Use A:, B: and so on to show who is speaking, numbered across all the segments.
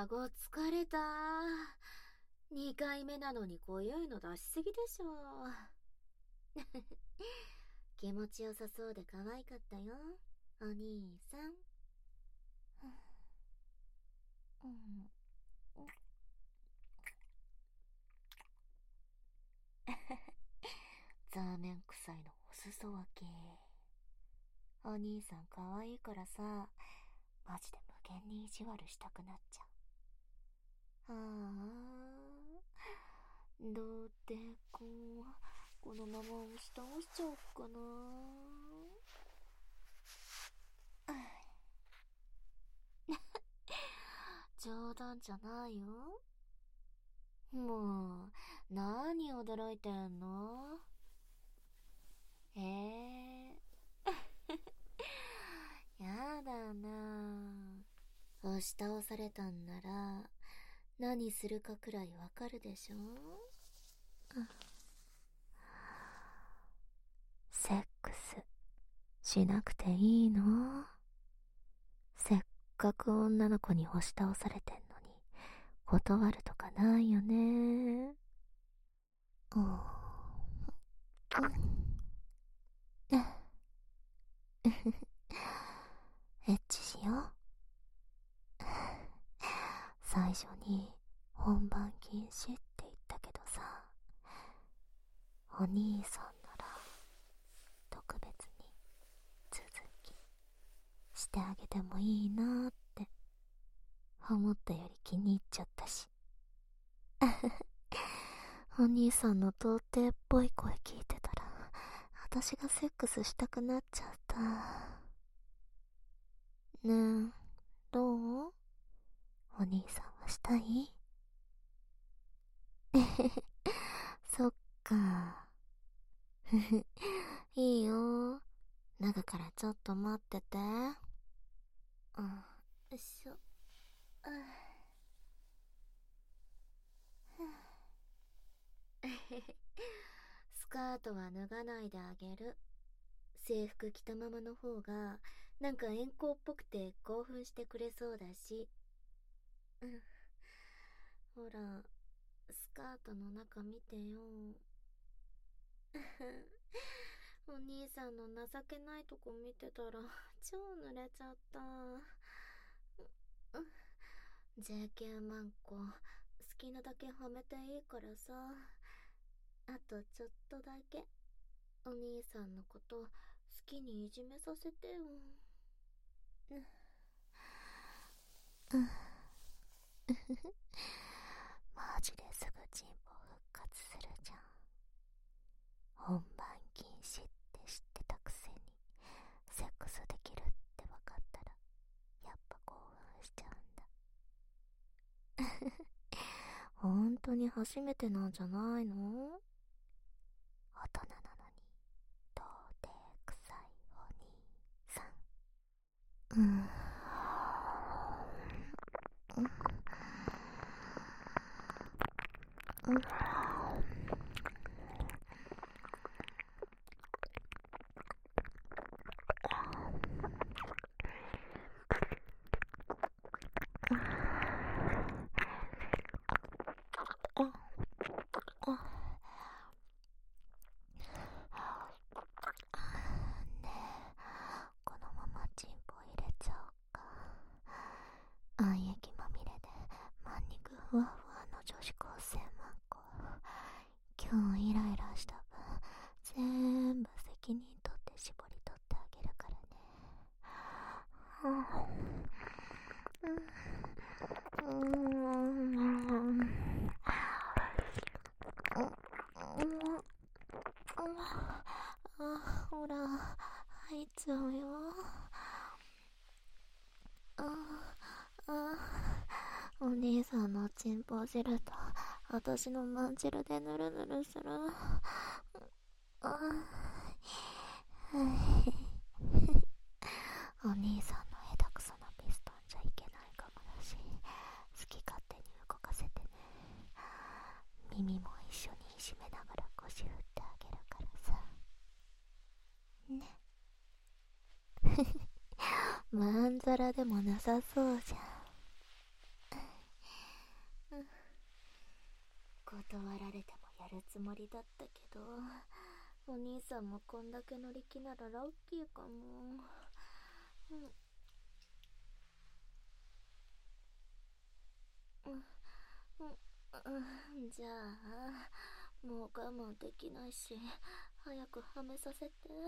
A: 顎疲れた。2回目なのにこういうの出しすぎでしょ。気持ちよさそうで可愛かったよ、お兄さん。ザーメン臭いのお裾分け。お兄さん可愛いからさ、マジで無限に意地悪したくなっちゃう。どうってこのまま押し倒しちゃおっかな。冗談じゃないよ。もう、何驚いてんの？やだな。押し倒されたんなら、何するかくらいわかるでしょ？セックスしなくていいの？せっかく女の子に押し倒されてんのに断るとかないよね。エッチしよう。最初に本番禁止って言ったけどさ、お兄さんなら特別に続きしてあげてもいいなって思ったより気に入っちゃったし。お兄さんの童貞っぽい声聞いてたら私がセックスしたくなっちゃった。ねえ、どう？お兄さんはしたい？そっか。いいよ。中からちょっと待ってて。よいしょ。スカートは脱がないであげる。制服着たままの方がなんか遠行っぽくて興奮してくれそうだし。ほら、スカートの中見てよ。お兄さんの情けないとこ見てたら超濡れちゃった。JK マンコ、好きなだけはめていいからさ。あとちょっとだけお兄さんのこと好きにいじめさせてよ。マジですぐチンポ復活するじゃん。本番禁止って知ってたくせにセックスできるって分かったらやっぱ興奮しちゃうんだ。本当に初めてなんじゃないの？大人なのに童貞臭いお兄さん。このままチンポ入れちゃおうか。暗液まみれでまん肉ふわふわの女子高生マンコ。今日イライラした分全部責任取って絞り取ってあげるからね。ほら入っちゃうよ。お兄さんのチンポ汁と私のまん汁でぬるぬるする。お兄さんの下手くそなピストンじゃいけないかもだし、好き勝手に動かせてね。耳も一緒にいじめながら腰振ってあげるからさね。まんざらでもなさそうじゃん。 断られてもやるつもりだったけど、お兄さんもこんだけ乗り気ならラッキーかも。じゃあもう我慢できないし、早くはめさせて。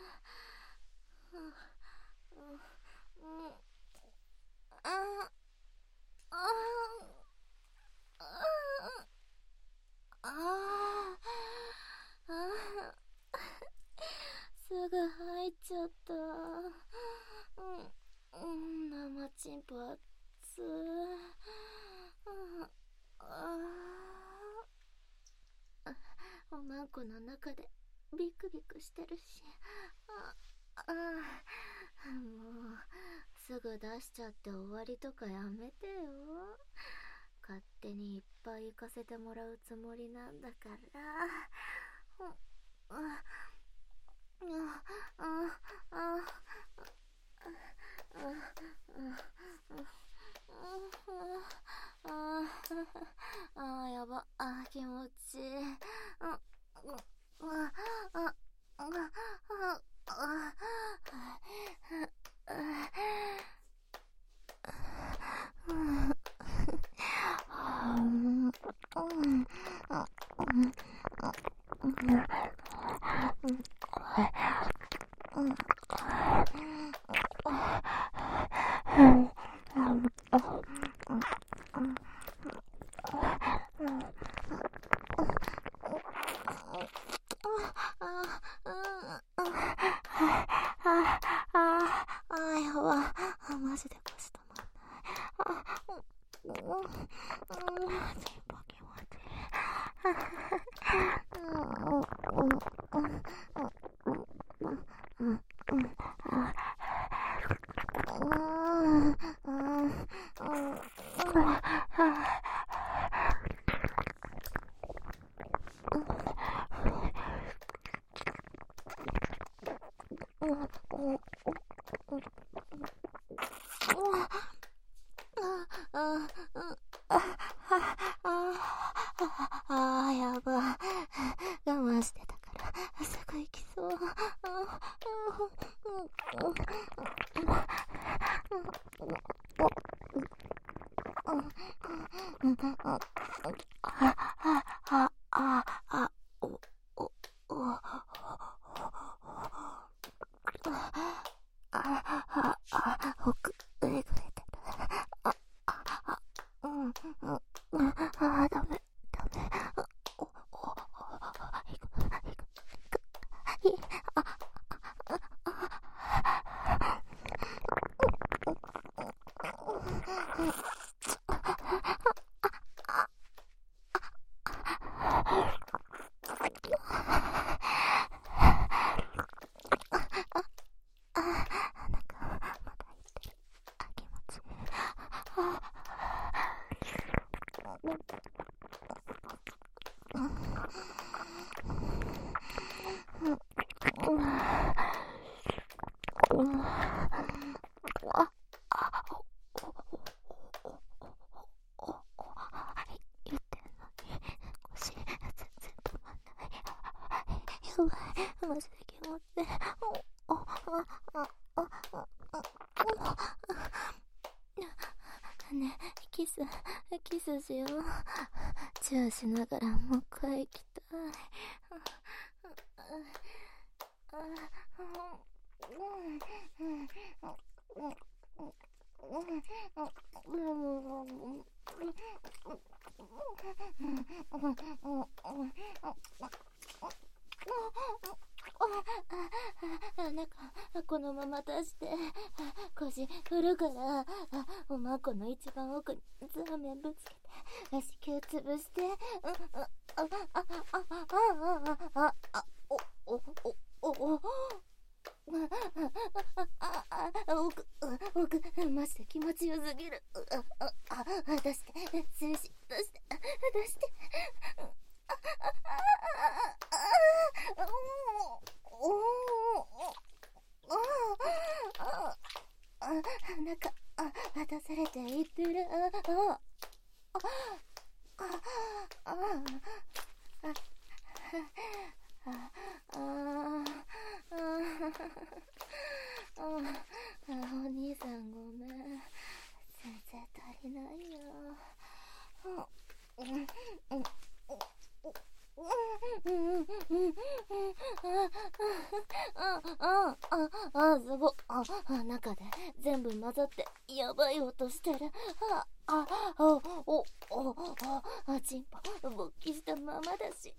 A: すぐ入っちゃった。生チンポ熱い。おまんこの中でビクビクしてるし。もうすぐ出しちゃって終わりとかやめてよ。勝手にいっぱい行かせてもらうつもりなんだから。やば。気持ちいい。やば。マジで腰止まんない。チンポ気持ちいやば。我慢してたからすぐ行きそう。奥えぐれてる。ダメ。やばい。マジで気持ちいい。ねえ、キスしよう。チューしながらもう一回行きたい。なんかこのまま出して腰振るから、おまんこの一番奥にザーメンぶつけて子宮潰して、奥マジで気持ちよすぎる。出して精子出して出して。なんか出されていってる。 お兄さんごめん。全然足りないよ。すごっ。中で全部混ざってやばい音してる。チンポ勃起したままだし。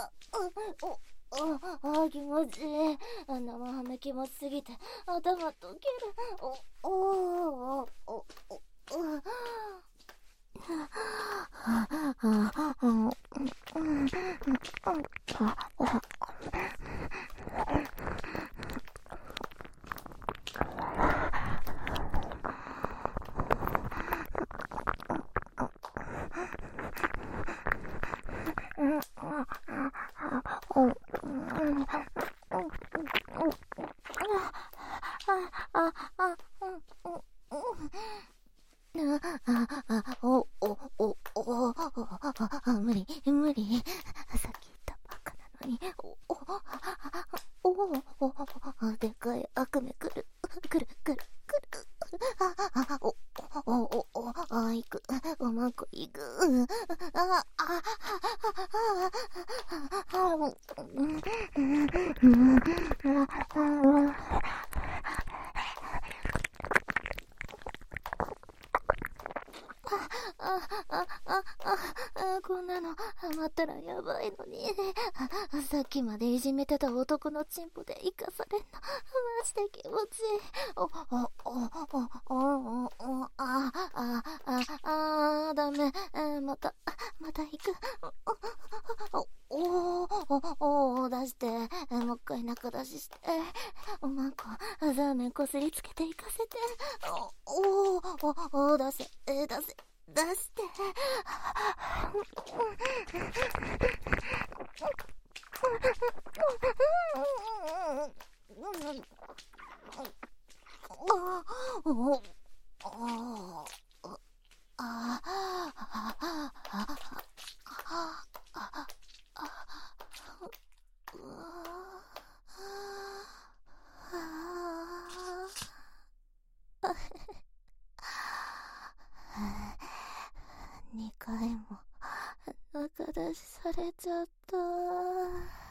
A: 気持ちいい。生ハメ気持ちすぎて頭溶ける。無理無理。さっき言ったバカなのに。でかい悪夢来る。行く。おまんこ行く。こんなのハマったらやばいのに。さっきまでいじめてた男のチンポで生かされんのマジで気持ちいい。ダメ。また行く。出して、もう一回中出しして、おまんこザーメンこすりつけて行かせて。出して。2回も中出しされちゃった。